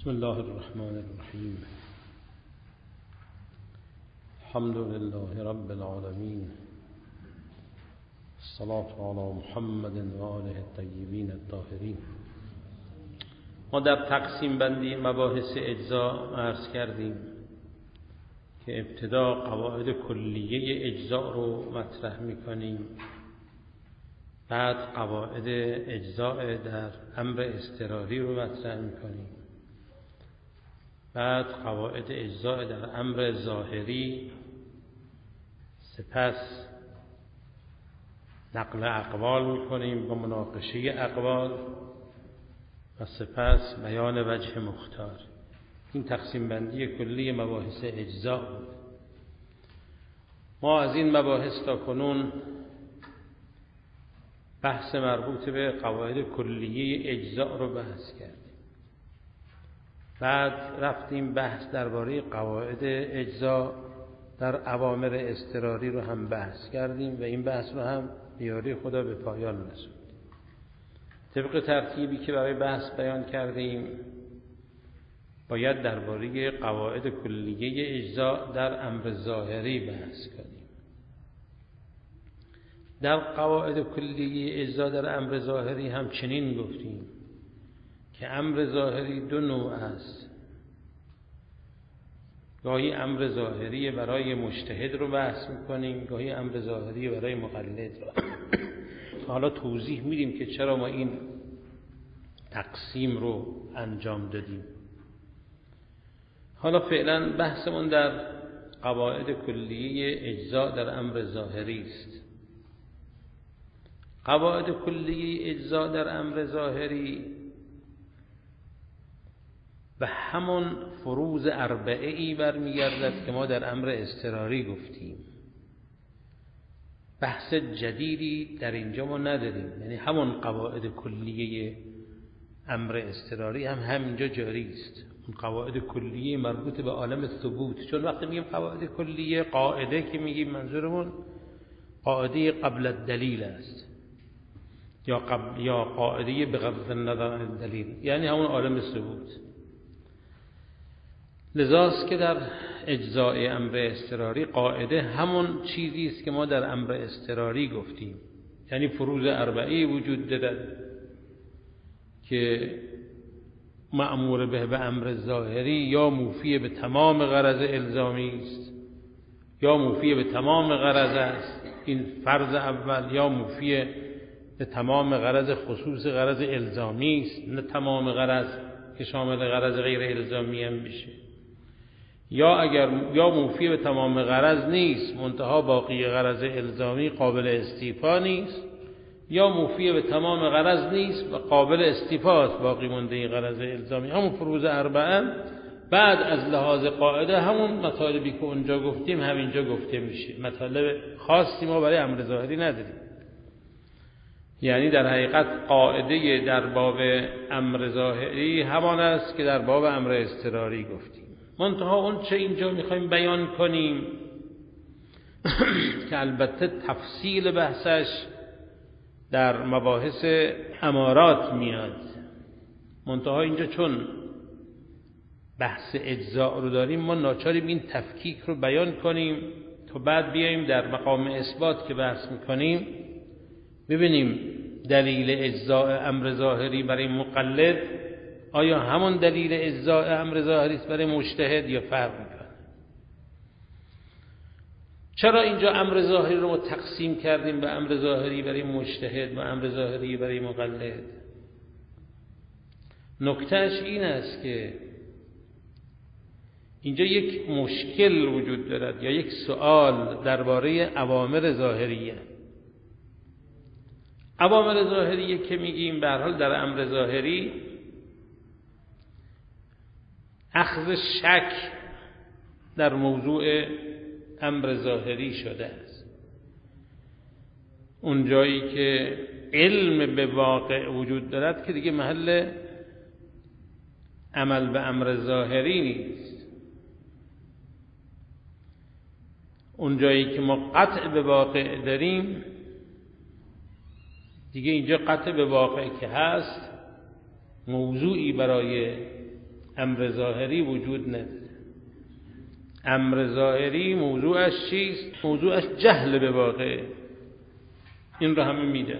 بسم الله الرحمن الرحیم. الحمد لله رب العالمین. الصلاة علی محمد و آله الطیبین الطاهرین. ما در تقسیم بندی مباحث اجزا عرض کردیم که ابتدا قواعد کلیه اجزا رو مطرح میکنیم، بعد قواعد اجزاء در امر اضطراری رو مطرح میکنیم، بعد قواعد اجزاء در امر ظاهری، سپس نقل اقوال میکنیم با مناقشه اقوال و سپس بیان وجه مختار. این تقسیم بندی کلی مباحث اجزا بود. ما از این مباحث تا کنون بحث مربوط به قواعد کلیه اجزا رو بحث کردیم. بعد رفتیم بحث درباره قواعد اجزا در اوامر اضطراری رو هم بحث کردیم و این بحث رو هم بیاری خدا به پایان رسوند. طبق ترتیبی که برای بحث بیان کردیم باید درباره قواعد کلیه اجزا در امر ظاهری بحث کنیم. در قواعد کلیه اجزا در امر ظاهری هم چنین گفتیم که امر ظاهری دو نوع است. گاهی امر ظاهری برای مجتهد رو بحث میکنیم، گاهی امر ظاهری برای مقلد رو. حالا توضیح میدیم که چرا ما این تقسیم رو انجام دادیم. حالا فعلا بحثمون در قواعد کلیه اجزا در امر ظاهری است. قواعد کلیه اجزا در امر ظاهری و همون فروض اربعه‌ای برمیگردد که ما در امر اضطراری گفتیم. بحث جدیدی در اینجا ما نداریم، یعنی همون قواعد کلیه امر اضطراری هم همینجا جاری است. اون قواعد کلیه مربوط به عالم ثبوت، چون وقتی میگیم قواعد کلیه، قاعده که میگیم منظورمون قاعده قبل الدلیل است یا قاعده بغض النظر عن الدلیل، یعنی همون عالم ثبوت. لذاست که در اجزاء امر اضطراری قاعده همون چیزی است که ما در امر اضطراری گفتیم، یعنی فروض اربعی وجود دارد که مأمور به امر ظاهری یا موفی به تمام غرض الزامی است یا موفی به تمام غرض است، این فرض اول، یا موفی به تمام غرض خصوص غرض الزامی است، نه تمام غرض که شامل غرض غیر الزامی هم میشه، یا موفی به تمام غرض نیست منتها باقی غرض الزامی قابل استیفا نیست، یا موفی به تمام غرض نیست و قابل استیفاست باقی مونده غرض الزامی. همون فروض اربعه بعد از لحاظ قاعده همون مطالبی که اونجا گفتیم همینجا گفته میشه. مطالب خاصی ما برای امر ظاهری نداریم، یعنی در حقیقت قاعده در باب امر ظاهری همان است که در باب امر اضطراری گفتیم. منتها اون چه اینجا میخوایم بیان کنیم که البته تفصیل بحثش در مباحث امارات میاد، منتها اینجا چون بحث اجزاء رو داریم ما ناچاریم این تفکیک رو بیان کنیم تا بعد بیاییم در مقام اثبات که بحث میکنیم ببینیم دلیل اجزاء امر ظاهری برای مقلد آیا همون دلیل اجزاء امر ظاهری است برای مجتهد یا فرق میکنه. چرا اینجا امر ظاهری رو ما تقسیم کردیم به امر ظاهری برای مجتهد و امر ظاهری برای مقلد؟ نکتهش این است که اینجا یک مشکل وجود دارد یا یک سوال درباره اوامر ظاهریه. اوامر ظاهریه که میگیم به هر حال در امر ظاهری اخذ شک در موضوع امر ظاهری شده است. اون جایی که علم به واقع وجود دارد که دیگه محل عمل به امر ظاهری نیست. اون جایی که ما قطع به واقع داریم دیگه اینجا قطع به واقع که هست موضوعی برای امر ظاهری وجود نداره. امر ظاهری موضوعش چیست؟ موضوعش جهل به واقع. این رو همه میدن.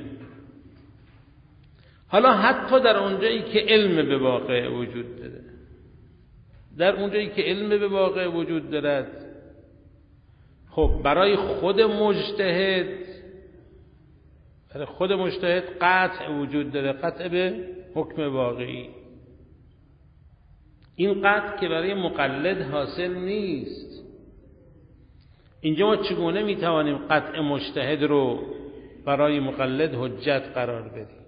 حالا حتی در اونجایی که علم به واقع وجود داره، در اونجایی که علم به واقع وجود دارد، خب برای خود مجتهد قطع وجود داره، قطع به حکم واقعی. این قطع که برای مقلد حاصل نیست. اینجا ما چگونه میتوانیم قطع مجتهد رو برای مقلد حجت قرار بدیم؟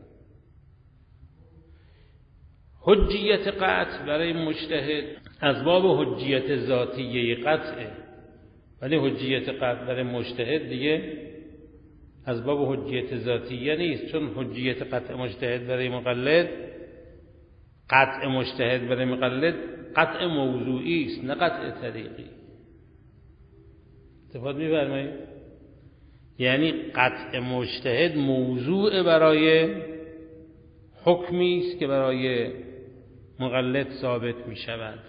حجیت قطع برای مجتهد از باب حجیت ذاتیه قطعه، ولی حجیت قطع برای مجتهد دیگه از باب حجیت ذاتیه نیست، چون حجیت قطع مجتهد برای مقلد، قطع مجتهد برای مقلد قطع موضوعی است، نه قطع طریقی. اتفاق می‌فرمایید؟ یعنی قطع مجتهد موضوع برای حکمی است که برای مقلد ثابت می شود.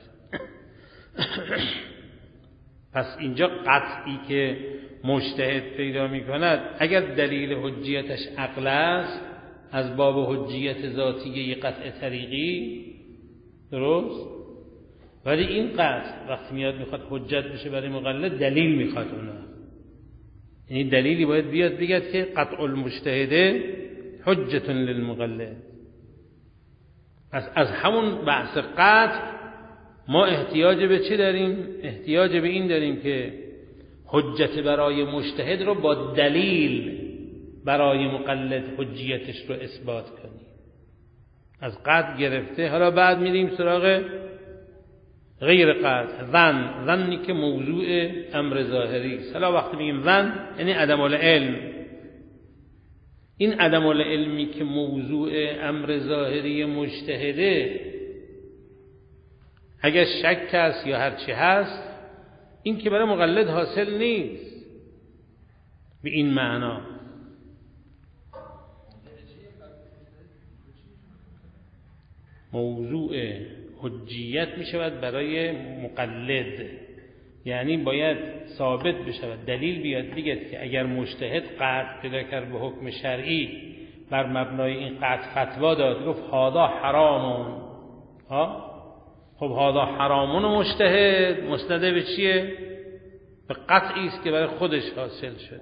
پس اینجا قطعی که مجتهد پیدا می کند اگر دلیل حجیتش عقل است، از باب حجیت ذاتیه قطع طریقی، درست؟ ولی این قطع وقتی میاد میخواد حجت بشه برای مقلد، دلیل میخواد اونها. یعنی دلیلی باید بیاد بگید که قطع المجتهد حجت للمقلد. پس از همون بحث قطع ما احتیاج به چی داریم؟ احتیاج به این داریم که حجت برای مجتهد رو با دلیل برای مقلد حجیتش رو اثبات کنیم. از قطع گرفته، حالا بعد میریم سراغ غیر قطع، ظنی که موضوع امر ظاهری است. حالا وقتی میگیم ظن یعنی عدم العلم. این عدم العلمی که موضوع امر ظاهری مجتهده، اگر شک هست یا هر چی هست، این که برای مقلد حاصل نیست به این معنا. موضوع حجیت می شود برای مقلد، یعنی باید ثابت بشود، دلیل بیاد بگید که اگر مجتهد قطع پیدا کرد به حکم شرعی، بر مبنای این قطع فتوا داد، گفت هذا حرامون، خب هذا حرامون، مجتهد مسند به چیه؟ به قطعی است که برای خودش حاصل شده.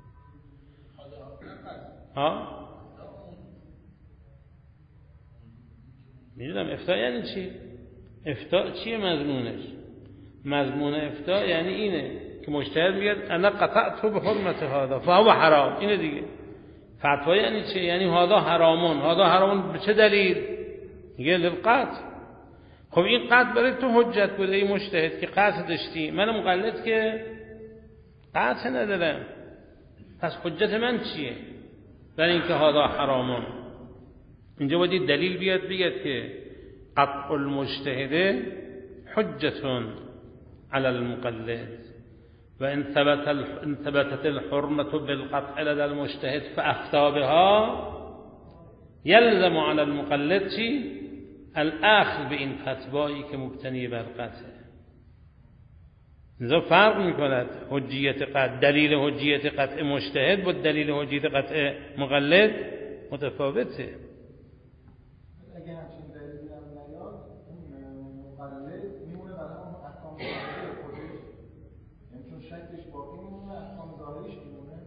میدونم افتاء یعنی چی؟ افتاء چیه مضمونش؟ مضمون افتاء یعنی اینه که مجتهد میگه انا قطعت به حرمت هذا فهو حرام. اینه دیگه. فتوا یعنی چی؟ یعنی هذا حرامون. هذا حرامون به چه دلیل؟ میگه للقطع. خب این قطع برای تو حجت بوده ای مجتهد که قطع داشتی، من مقلد که قطع ندارم، پس حجت من چیه برای اینکه هذا حرامون؟ اینجا باید دلیل بیاد بگید که قطع المجتهد حجت علی المقلد و ان ثبتت الحرمة بالقطع لدى المجتهد فافتى بها یلزم علی المقلد چی؟ الاخذ به این فتوایی که مبتنی بر قطعه. لذا فرق میکند حجیت قطع، دلیل حجیت قطع مجتهد با دلیل حجیت قطع مقلد متفاوته. اگه همچین دلیلی هم نیاد، مقلد میمونه برای اون احکام ظاهری خودش، یعنی چون شکلش باقی میمونه، احکام ظاهریش میمونه.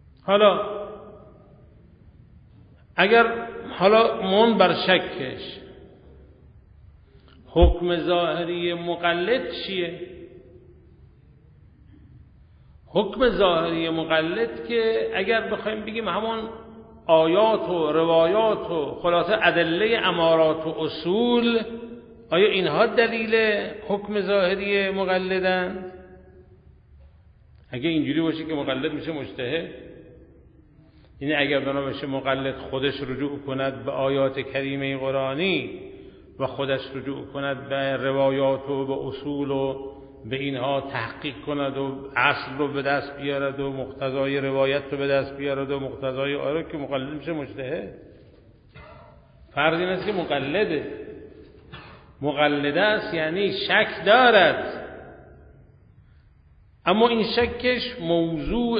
حالا من بر شکش، حکم ظاهری مقلد چیه؟ حکم ظاهری مقلد که اگر بخوایم بگیم همون آیات و روایات و خلاصه ادله امارات و اصول، آیا اینها دلیل حکم ظاهری مقلدند؟ اگه اینجوری باشه که مقلد میشه مجتهد، یعنی اگر بنا بشه مقلد خودش رجوع کند به آیات کریمه قرآنی و خودش رجوع کند به روایات و به اصول و به اینها تحقیق کند و اصل رو به دست بیارد و مقتضای روایت رو به دست بیارد و مقتضای آیه، که مقلد میشه مجتهد. فرض این است که مقلد است یعنی شک دارد، اما این شکش موضوع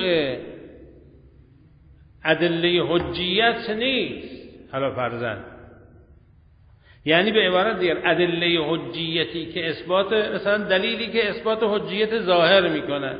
ادله حجیت نیست. حالا فرضاً یعنی به عبارت دیگر ادله حجیتی که اثبات، مثلا دلیلی که اثبات حجیت ظاهر میکند،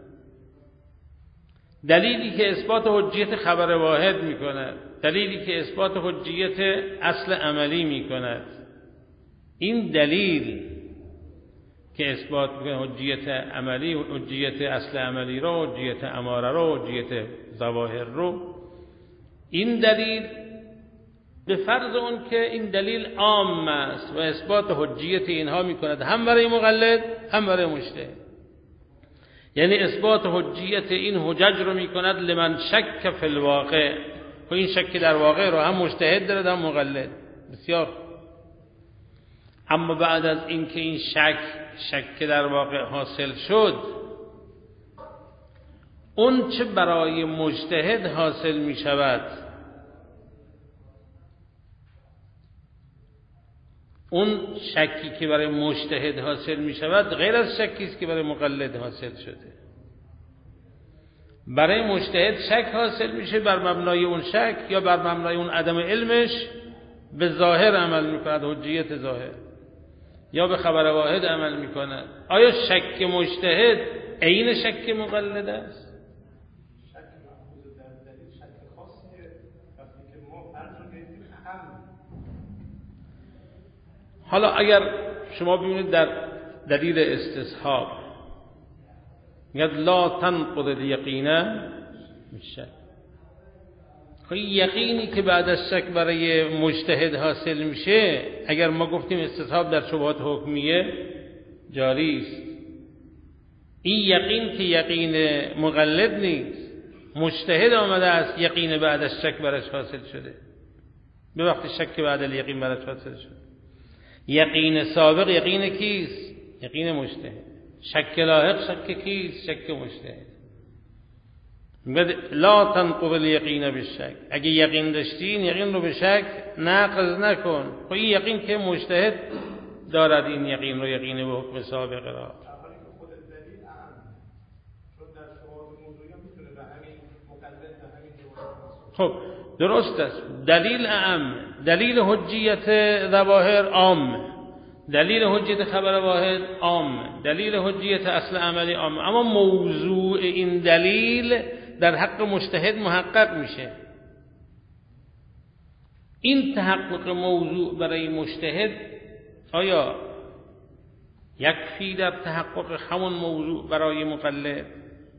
دلیلی که اثبات حجیت خبر واحد میکند، دلیلی که اثبات حجیت اصل عملی میکند، این دلیل که اثبات میکنه حجیت عملی، حجیت اصل عملی رو، حجیت اماره رو، حجیت ظواهر رو، این دلیل به فرض اون که این دلیل عام است و اثبات حجیت اینها میکند هم برای مقلد هم برای مجتهد، یعنی اثبات حجیت این حجج رو میکند لمن شک فی الواقع، و این شک در واقع رو هم مجتهد دارد هم مقلد. بسیار. اما بعد از اینکه این شک در واقع حاصل شد، اون چه برای مجتهد حاصل می شود، اون شکی که برای مجتهد حاصل می شود غیر از شکی است که برای مقلد حاصل شده. برای مجتهد شک حاصل میشه، بر مبنای اون شک یا بر مبنای اون عدم علمش به ظاهر عمل میکند، حجیت ظاهر، یا به خبر واحد عمل میکند. آیا شک مجتهد عین شک مقلد است؟ شک محفوظ در دلیل شک خاصیه وقتی که ما فرض رو گرفتیم اهم. حالا اگر شما ببینید در دلیل استصحاب میگه لا تنقض الیقین بالشک، یقینی که بعد از شک برای مجتهد حاصل میشه، اگر ما گفتیم استصحاب در شبهات حکمیه جاری است، این یقین که یقین مقلد نیست، مجتهد آمده است یقین بعد از شک برش حاصل شده، به وقت شک بعد از یقین برش حاصل شده. یقین سابق یقین کیست؟ یقین مجتهد. شک لاحق شک کیست؟ شک مجتهد. لا تنقض الیقین بالشک، اگه یقین داشتین یقین رو به شک نقض نکن. خب این یقین که مجتهد دارد، این یقین رو یقین به حکم سابق را. خب درست است، دلیل اعم، دلیل حجیت ظواهر عام، دلیل حجیت خبر واحد عام، دلیل حجیت اصل عملی عام، اما موضوع این دلیل در حق مجتهد محقق میشه. این تحقق موضوع برای مجتهد آیا یکفی در تحقق همون موضوع برای مقلد؟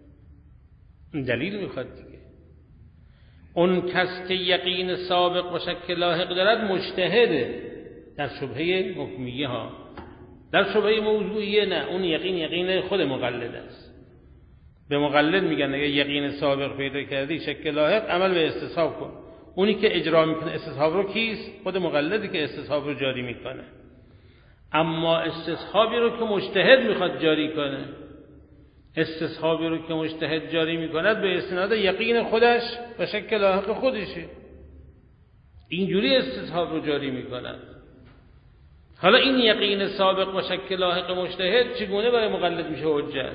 دلیل میخواد دیگه. اون کس که یقین سابق و شک لاحق دارد مجتهده در شبهه حکمیه ها، در شبهه موضوعیه نه، اون یقین خود مقلد است. به مقلد میگن اگه یقین سابق پیدا کردی شک لاحق عمل به استصحاب کن. اونی که اجرا میکنه استصحاب رو کیست؟ خود مقلدی که استصحاب رو جاری میکنه. اما استصحابی رو که مجتهد میخواد جاری کنه، استصحابی رو که مجتهد جاری میکند به استناد یقین خودش و شک لاحق خودشه، اینجوری استصحاب رو جاری میکند. حالا این یقین سابق و شک لاحق مجتهد چگونه برای مقلد میشه حجت؟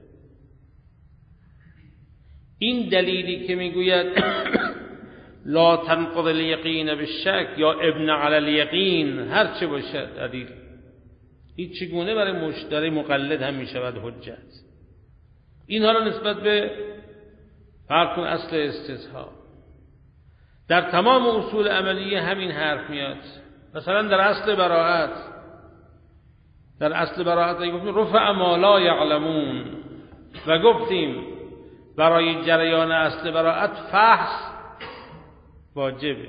این دلیلی که میگوید لا تنقض الیقین بالشک یا ابن علی الیقین، هر چه باشد دلیل، این چگونه برای مقلد هم میشود حجت؟ اینها را نسبت به فرق اصل استصحاب در تمام اصول عملیه همین حرف میاد. مثلا در اصل براءت گفتیم رفع ما لا یعلمون، و گفتیم برای جریان اصل براءت فحص واجبه.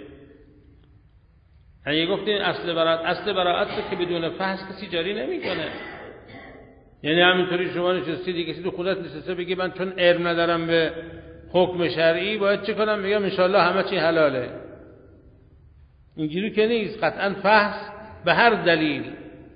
اگه گفتیم اصل براءت که بدون فحص کسی جاری نمیکنه، یعنی همینطوری شما نشستید کسی تو خودت نشسته بگی من چون علم ندارم به حکم شرعی باید چه کنم؟ میگم انشالله همه چی حلاله. اینجوری که نیست. قطعا فحص به هر دلیل،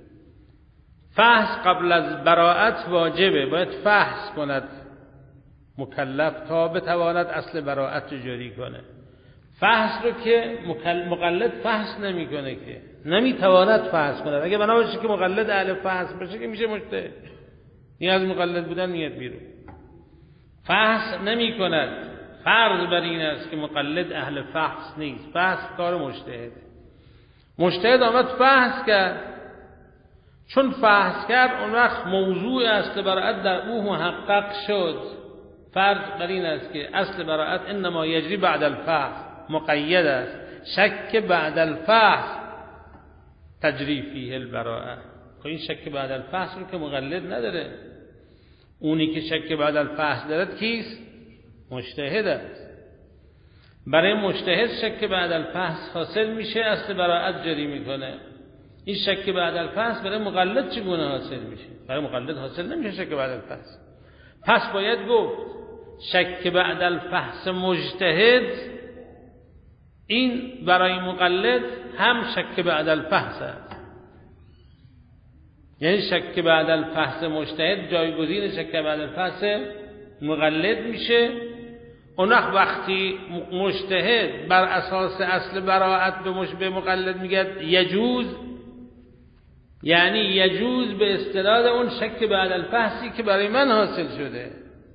فحص قبل از براءت واجبه، باید فحص کند مکلف تا بتواند اصل براءت رو جاری کنه. فحص رو که مقلد فحص نمیکنه که نمیتواند فحص کند. اگه بنا باشه که مقلد اهل فحص باشه که میشه مجتهد، این از مقلد بودن میاد بیرون. فحص نمی کند. فرض بر این است که مقلد اهل فحص نیست. فحص کار مجتهده. مجتهد آمد فحص کرد، چون فحص کرد اون وقت موضوع اصل براءت در او محقق شد. فرض بر این است که اصل براءت انما یجری بعد الفحص، مقید است. شک بعد الفحص تجری فیه البراءه. این شک بعد الفحص رو که مقلد نداره. اونی که شک بعد الفحص دارد کیست؟ مجتهد است. برای مجتهد شک بعد الفحص حاصل میشه، اصل براءت جری میکنه. این شک بعد الفحص برای مقلد چگونه حاصل میشه؟ برای مقلد حاصل نمیشه شک بعد الفحص. پس باید گفت شک بعد الفحص مجتهد این برای مقلد هم شک بعد الفحص است. یعنی شک بعد الفحص مجتهد جایگزین شک بعد الفحص مقلد میشه. اون وقتی مجتهد بر اساس اصل براءت به مقلد میگه یجوز، یعنی یجوز به استناد اون شک بعد الفحصی که برای من حاصل شده.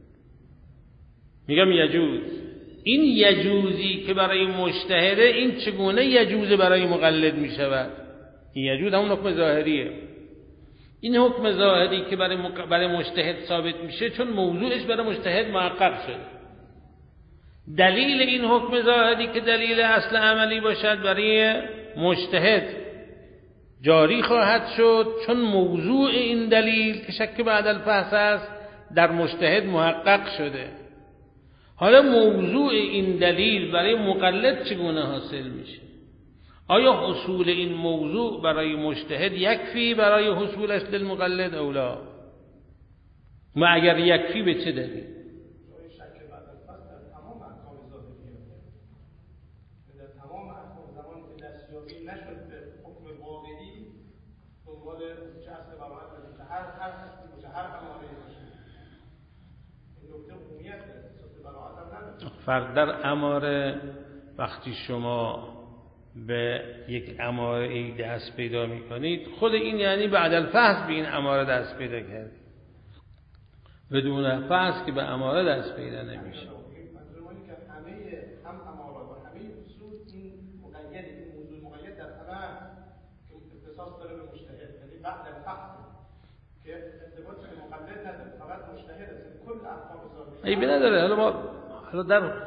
میگم یجوز. این یجوزی که برای مجتهده این چگونه یجوز برای مقلد میشود؟ این یجوز همون حکم ظاهریه. این حکم ظاهری که برای مجتهد ثابت میشه چون موضوعش برای مجتهد محقق شده. دلیل این حکم ظاهری که دلیل اصل عملی باشد برای مجتهد جاری خواهد شد چون موضوع این دلیل که شک بعد الفحص است در مجتهد محقق شده. حالا موضوع این دلیل برای مقلد چگونه حاصل میشه؟ آیا حصول این موضوع برای مجتهد یکفی برای حصولش للمقلد او لا؟ ما اگر یکفی به چه دلیل؟ فرق در اماره، وقتی شما به یک اماره دست پیدا می کنید خود این یعنی بعد الفحص به این اماره دست پیدا کردید. بدون فحص که به اماره دست پیدا نمیشه. منظورم که همه هم اماره و همه اصول این مقید، این موضوع مقید در همه که اختصاص داره به مجتهد، یعنی بعد الفحص که ارتباط به مقلد نداره، فقط مجتهد است. کل احکام ظاهری عیبی نداره. حالا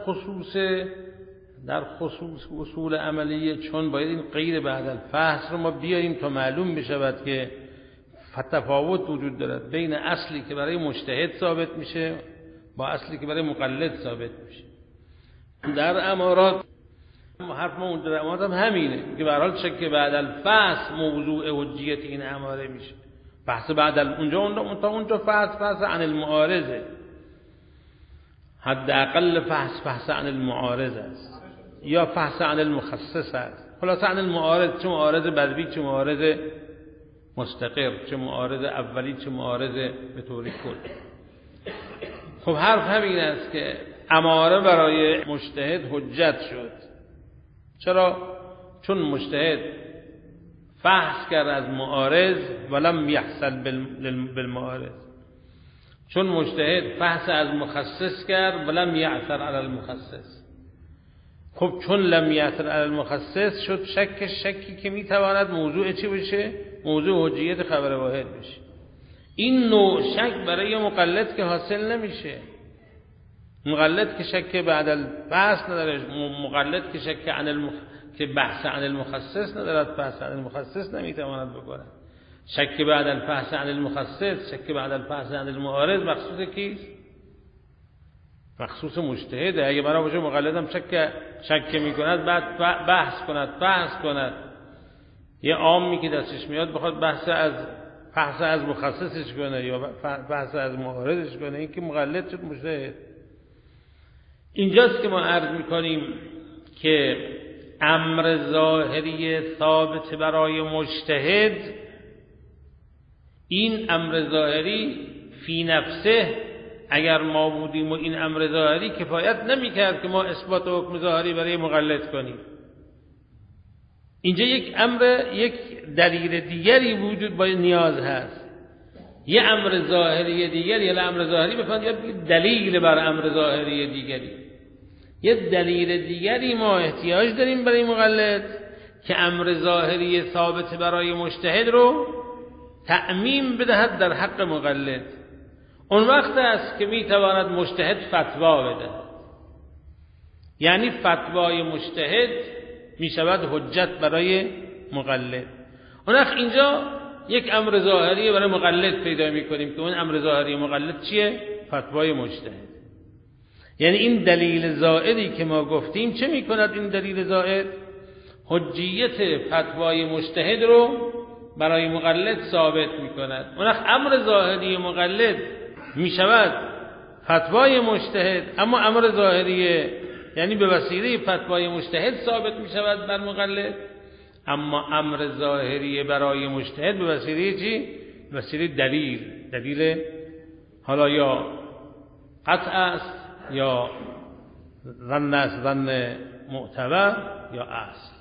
در خصوص اصول عملیه چون باید این غیر بعد الفحص رو ما بیاریم تا معلوم بشود که تفاوت وجود دارد بین اصلی که برای مجتهد ثابت میشه با اصلی که برای مقلد ثابت میشه. در امارات حرف ما در امارات هم همینه که به هر حال شک بعد الفحص موضوع حجیت این اماره میشه. بحث بعد اونجا فحص عن المعارضه، حداقل فحص عن المعارض است یا فحص عن المخصص است. خلاصه عن المعارض، چه معارض بدوی چه معارض مستقر، چه معارض اولی چه معارض به طور کل. خب حرف همین است که اماره برای مجتهد حجت شد. چرا؟ چون مجتهد فحص کرد از معارض ولم یحصل بالمعارض. چون مجتهد فحص از مخصص کرد ولم یعثر علی المخصص. خب چون لم یعثر علی المخصص شد شکی که میتواند موضوع چی بشه؟ موضوع حجیت خبر واحد بشه. این نوع شک برای مقلد که حاصل نمیشه. مقلد که شک بعد البحث نداره، مقلد که شک که بحث عن المخصص ندارد، بحث عن المخصص نمیتواند بکنه. شک بعد الفحص عن المخصص، شک بعد الفحص عن المعارض مخصوص کیست؟ مخصوص مجتهده. اگه برای باشه مقلد هم شک میکند بعد بحث کند یه عامی که دستش میاد بخواد بحث از مخصصش کنه یا بحث از معارضش کنه، این که مقلد شد مجتهد. اینجاست که ما عرض میکنیم که امر ظاهری ثابت برای مجتهد، این امر ظاهری فی نفسه اگر ما بودیم و این امر ظاهری کفایت نمیکرد که ما اثبات حکم ظاهری برای مقلد کنیم. اینجا یک دلیل دیگری وجود با نیاز هست. یه امر ظاهری دیگری، یا امر ظاهری بفهمید یا دلیل بر امر ظاهری دیگری. یه دلیل دیگری ما احتیاج داریم برای مقلد که امر ظاهری ثابت برای مجتهد رو تعمیم بدهد در حق مقلد. اون وقت است که میتواند مجتهد فتوا بده، یعنی فتوای مجتهد میشود حجت برای مقلد. اون وقت اینجا یک امر ظاهری برای مقلد پیدا میکنیم که اون امر ظاهری مقلد چیه؟ فتوای مجتهد. یعنی این دلیل زائدی که ما گفتیم چه میکند؟ این دلیل زائد حجیت فتوای مجتهد رو برای مقلد ثابت میکند. اون وقت امر ظاهری مقلد میشود فتوای مجتهد، اما امر ظاهری یعنی به وسیله فتوای مجتهد ثابت میشود بر مقلد، اما امر ظاهری برای مجتهد به وسیله چی؟ به وسیله دلیل حالا یا قطع است یا ظن است، ظن معتبر یا اصل.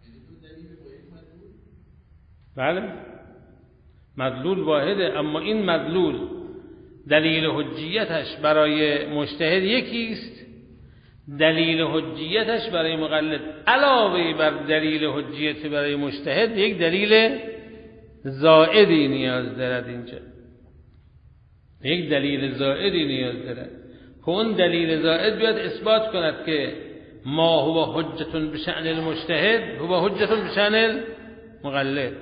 بله مدلول واحده، اما این مدلول دلیل حجیتش برای مجتهد یکیست، دلیل حجیتش برای مقلد علاوه بر دلیل حجیت برای مجتهد یک دلیل زائدی نیاز دارد. اینجا یک دلیل زائدی نیاز دارد که اون دلیل زائد بیاد اثبات کند که ما هو حجت بشأن المجتهد هو حجت بشأن المقلد.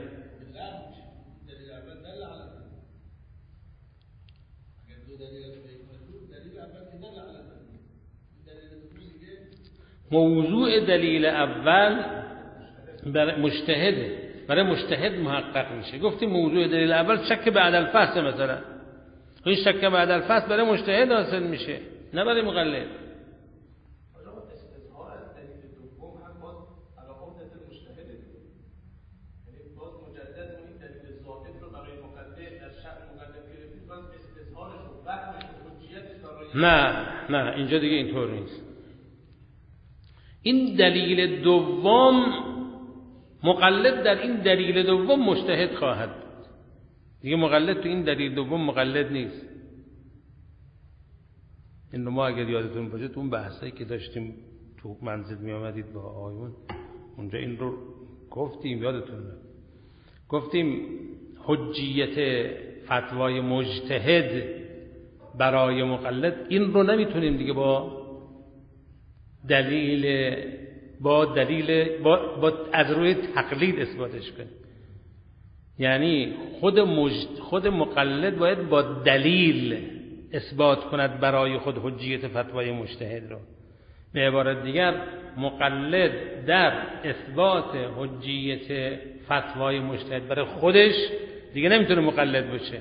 موضوع دلیل اول برای مجتهد محقق میشه. گفتیم موضوع دلیل اول شک بعد الفحص، مثلا این شک بعد الفحص برای مجتهد حاصل میشه نه برای مقلد. نه اینجا دیگه اینطور نیست. این دلیل دوم مقلد در این دلیل دوم مجتهد خواهد بود. دیگه مقلد تو این دلیل دوم مقلد نیست. این رو ما اگر یادتون باشه تو اون بحثایی که داشتیم تو منزل می آمدید با آقایون اونجا این رو گفتیم، یادتونه گفتیم حجیت فتوای مجتهد برای مقلد این رو نمیتونیم دیگه با از روی تقلید اثباتش کنیم. یعنی خود مقلد باید با دلیل اثبات کند برای خود حجیت فتوای مجتهد رو. به عبارت دیگر مقلد در اثبات حجیت فتوای مجتهد برای خودش دیگه نمیتونه مقلد باشه.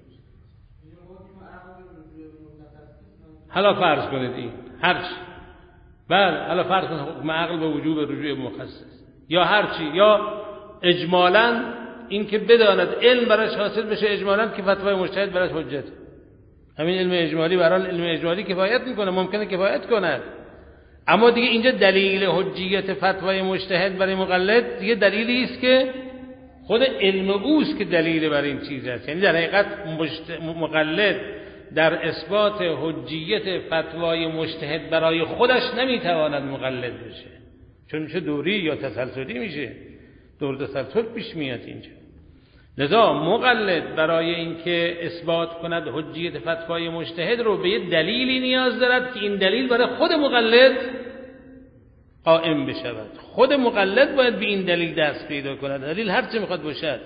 حالا فرض کنید این هرچی، بله حالا فرض کنید حکم عقل به وجوب رجوع مخصص یا هرچی، یا اجمالاً این که بداند علم براش حاصل بشه اجمالاً که فتوای مجتهد براش حجت. همین علم اجمالی برای علم اجمالی کفایت میکنه، ممکنه کفایت کنه، اما دیگه اینجا دلیل حجیت فتوای مجتهد برای مقلد دیگه دلیلی است که خود علم اوست که دلیل برای این چیز است. یعنی در حقیقت مقلد در اثبات حجیت فتوای مجتهد برای خودش نمیتواند مقلد بشه، چون میشه دوری یا تسلسلی میشه، دور تسلسل پیش میاد اینجا. لذا مقلد برای اینکه اثبات کند حجیت فتوای مجتهد رو به یه دلیلی نیاز دارد که این دلیل برای خود مقلد قائم بشود. خود مقلد باید به این دلیل دست پیدا کند، دلیل هر چه میخواد باشد.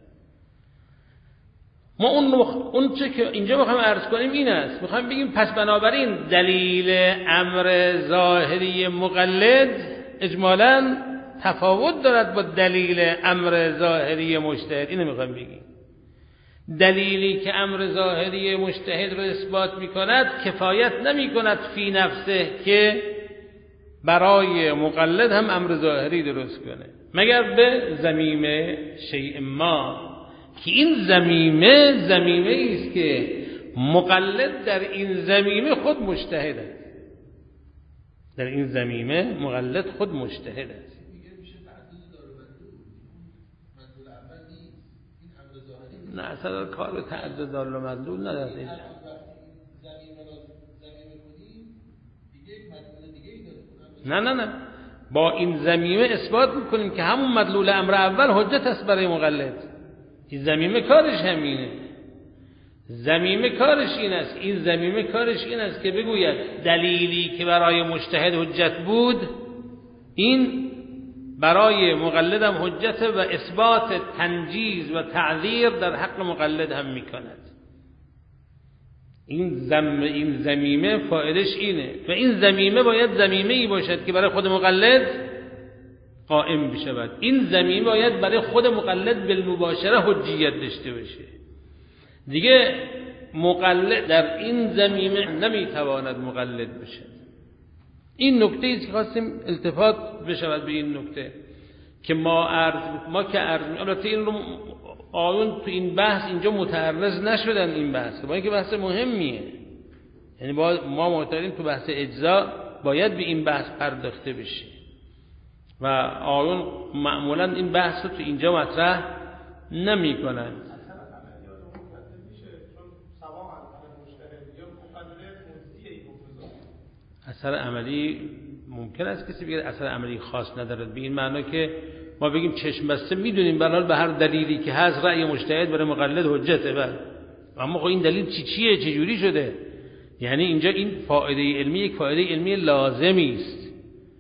ما اون چه که اینجا میخوایم عرض کنیم این است، میخوایم بگیم پس بنابراین دلیل امر ظاهری مقلد اجمالاً تفاوت دارد با دلیل امر ظاهری مجتهد. اینو میخوایم بگیم. دلیلی که امر ظاهری مجتهد رو اثبات میکند کفایت نمیکند فی نفسه که برای مقلد هم امر ظاهری درست کنه، مگر به ضمیمه شیء ما، که این ضمیمه است که مقلد در این ضمیمه خود مجتهد است. در این ضمیمه مقلد خود مجتهد است. اصلا کار به تعدد دال و مدلول نداره. نه با این ضمیمه اثبات میکنیم که همون مدلول امر اول حجت است برای مقلد. این ضمیمه کارش همینه. ضمیمه کارش این است که بگوید دلیلی که برای مجتهد حجت بود این برای مقلد هم حجت و اثبات تنجیز و تعذیر در حق مقلد هم میکند. این ضمیمه فایدهش اینه و این ضمیمه باید ضمیمه‌ای باشد که برای خود مقلد قائم بشود. این ضمیمه باید برای خود مقلد بالمباشره حجیت داشته باشه. دیگه مقلد در این ضمیمه نمیتواند مقلد بشه. این نکته است که خواستیم التفات بشود به این نکته که ما که البته این رو آیون تو این بحث اینجا متعرض نشدن. این بحث با اینکه بحث مهمیه، یعنی ما معتقدیم تو بحث اجزا باید به این بحث پرداخته بشه و آیون معمولا این بحث رو تو اینجا مطرح نمی کنن. اثر عملی ممکن است کسی بگه اثر عملی خاص ندارد، به این معنی که ما بگیم چشم بسته میدونیم بلال به هر دلیلی که هست رأی مجتهد برای مقلد حجته. بله اما خب این دلیل چیه چجوری شده؟ یعنی اینجا این فایده علمی یک فایده علمی لازمی است،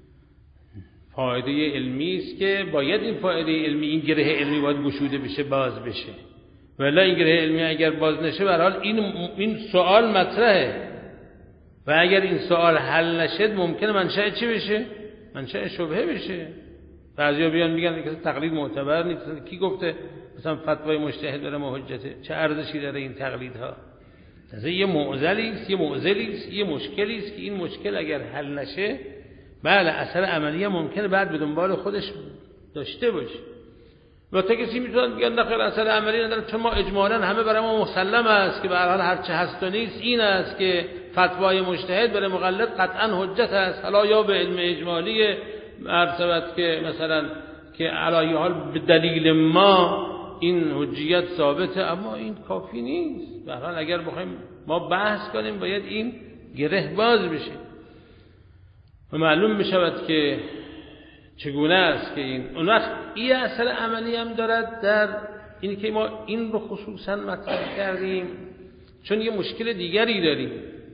فایده علمی است که باید این فایده علمی، این گره علمی باید گشوده بشه، باز بشه. ولی این گره علمی اگر باز نشه به هر حال این سوال مطرحه و اگر این سوال حل نشد ممکنه منشأ چی بشه؟ منشأ شبهه بشه. بعضیا بیان میگن که تقلید معتبر نیست. کی گفته مثلا فتوای مجتهد برای ما حجته؟ چه ارزشی داره این تقلیدها؟ مثلا یه معضلی است، یه مشکلی است که این مشکل اگر حل نشه بله اثر عملی ممکنه بعد به دنبال خودش داشته باشه. و تا کسی میتونن بگن نه خیر اثر عملی نداره چون ما اجمالاً همه برای ما مسلم است که به هر حال هر چه هست و نیست این است که فتوای مجتهد برای مقلد قطعا حجت است. حالا یا به علم اجمالی مرتبط که مثلا که علی حال به دلیل ما این حجیت ثابته، اما این کافی نیست. به هر حال اگر بخوایم ما بحث کنیم باید این گره باز بشه و معلوم بشود که چگونه است که اون وقت این اثر عملی هم دارد در این که ما این رو خصوصا مطرح کردیم چون یه مشکل دیگری داریم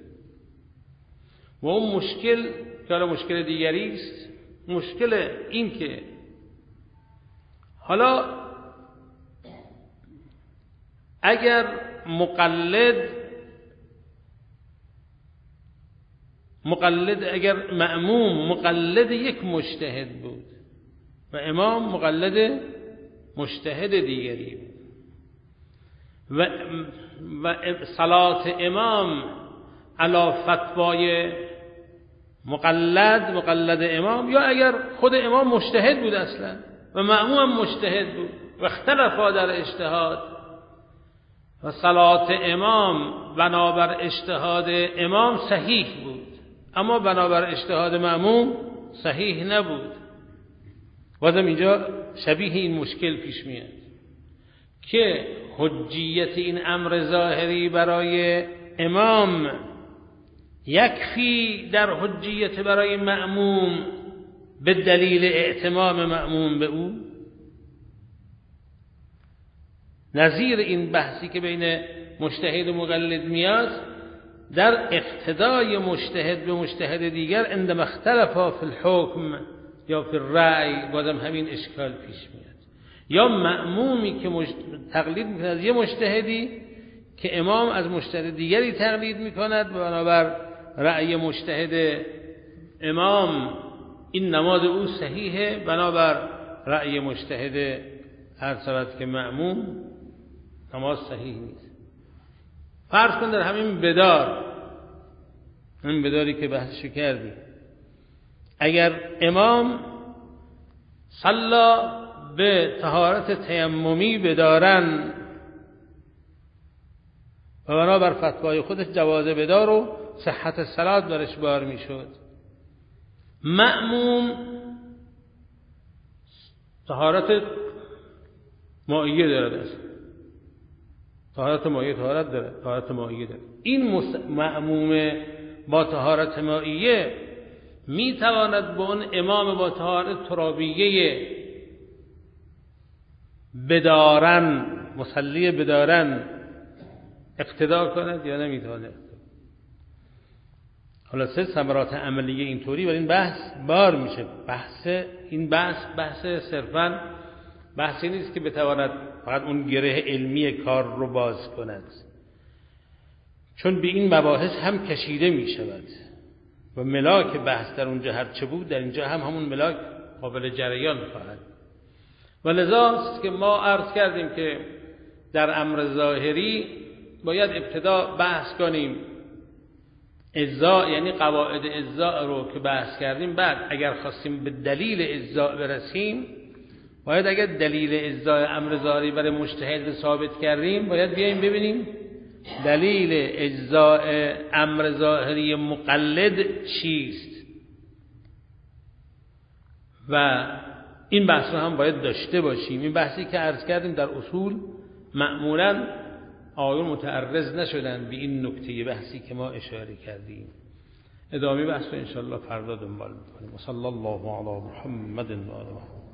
و اون مشکل که مشکل دیگری است، مشکل این که حالا اگر اگر مأموم مقلد یک مجتهد بود و امام مقلد مجتهد دیگری بود و صلات امام علی فتوای مقلد امام، یا اگر خود امام مجتهد بود اصلا و مأموم هم مجتهد بود و اختلفا در اجتهاد و صلات امام بنابر اجتهاد امام صحیح بود اما بنابر اجتهاد مأموم صحیح نبود. بازم اینجا شبیه این مشکل پیش میاد که حجیت این امر ظاهری برای امام یکفی در حجیت برای مأموم به دلیل اعتمام مأموم به او. نظیر این بحثی که بین مجتهد و مقلد میاد در اقتدای مجتهد به مجتهد دیگر عندما اختلفا فی الحکم یا فی الرأی، بازم همین اشکال پیش میاد. یا مأمومی که تقلید میکنه از یه مجتهدی که امام از مجتهد دیگری تقلید میکند و بنابر رأی مجتهد امام این نماز او صحیحه، بنابر رأی مجتهد هر شود که مأموم نماز صحیح نیست. فرض کن در همین بداری که بحثشو کردی، اگر امام صلا به طهارت تیممی بدارن و بنابر فتوای خودش جواز بدار و صحت صلات برش بار میشد، مأموم طهارت مائیه دارد است طهارت مائیه طهارت داره، طهارت مائیه داره. این مأموم با طهارت مائیه میتواند با اون امام با طهارت ترابیه بدارن، مصلی بدارن اقتدا کند یا نمیتواند؟ حالا سه ثمرات عملیه اینطوری، ولی این بحث بار میشه. این بحث صرفاً بحثی نیست که بتواند فقط اون گره علمی کار رو باز کند، چون به این مباحث هم کشیده می شود و ملاک بحث در اونجا هر چه بود در اینجا هم همون ملاک قابل جریان خواهد. و لذاست که ما عرض کردیم که در امر ظاهری باید ابتدا بحث کنیم اجزاء، یعنی قواعد اجزاء رو که بحث کردیم، بعد اگر خواستیم به دلیل اجزاء برسیم باید اگر دلیل اجزاء امر ظاهری برای مجتهد ثابت کردیم باید بیاییم ببینیم دلیل اجزاء امر ظاهری مقلد چیست و این بحث رو هم باید داشته باشیم. این بحثی که عرض کردیم در اصول معمولاً آیون متعرض نشدن به این نکته بحثی که ما اشاره کردیم. ادامه بحث رو انشاءالله فردا دنبال می‌کنیم. صلی الله علی محمد و آله.